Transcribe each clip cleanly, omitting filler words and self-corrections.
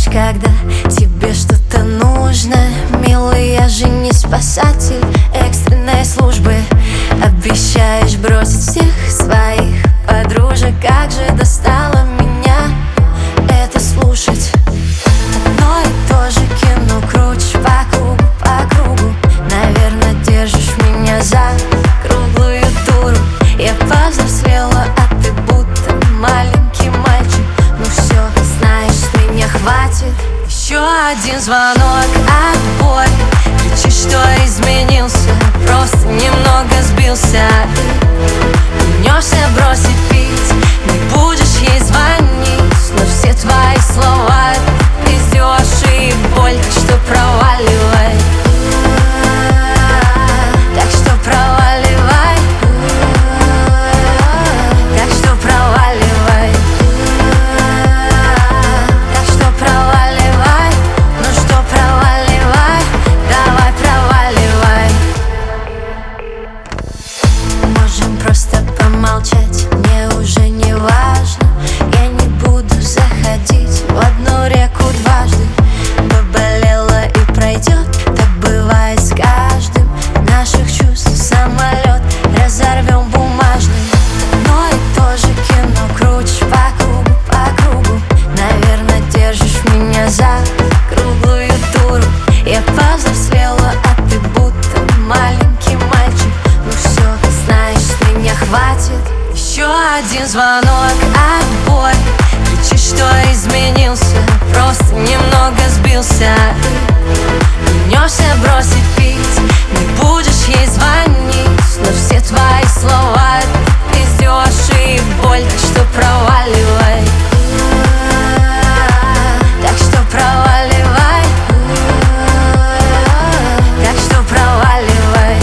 когда тебе что-то нужно. Милый, я же не спасатель экстренной службы. Обещаешь бросить всех своих подружек. Как же достало меня это слушать. Одно и то же кино крутишь по кругу. Наверное, держишь меня за круглую дуру. Я повзрослела, а ты будто маленький мальчик. Ну все, знаешь, с меня хватит. Еще один звонок, отбой. Кричишь, что изменился, просто немного сбился. Мнешься бросить пить, не будешь ей звонить. Но все твои слова — пиздёж и боль. Так что проваливай, так что проваливай, так что проваливай, так что проваливай. Ну что проваливай, давай проваливай. Можем просто помолчать, мне уже не важно. Я не буду заходить в одну реку дважды. Поболело и пройдет, так бывает с каждым. Наших чувств самолет разорвем бумажный. Одно и то же кино крутишь по кругу. Наверное, держишь меня за круглую дуру. Я повзрослела, а ты будто маленький мальчик. Ну все, знаешь, с меня хватит. Еще один звонок, отбой. Кричишь, что изменился, просто немного сбился. Мнешься бросить пить, не будешь ей звонить. Но все твои слова — пиздёж и боль. Так что проваливай, так что проваливай, так что проваливай,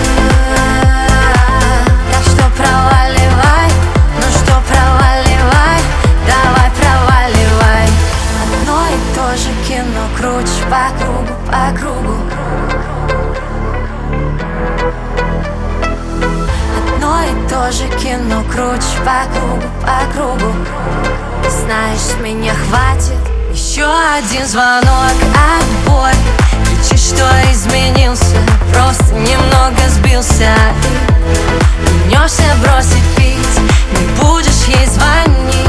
так что проваливай. Ну что проваливай, давай проваливай. Одно и то же кино крутишь по кругу. Одно и то же кино крутишь по кругу. Знаешь, с меня хватит. Еще один звонок, отбой. Кричишь, что изменился, просто немного сбился. Мнешься бросить пить, не будешь ей звонить.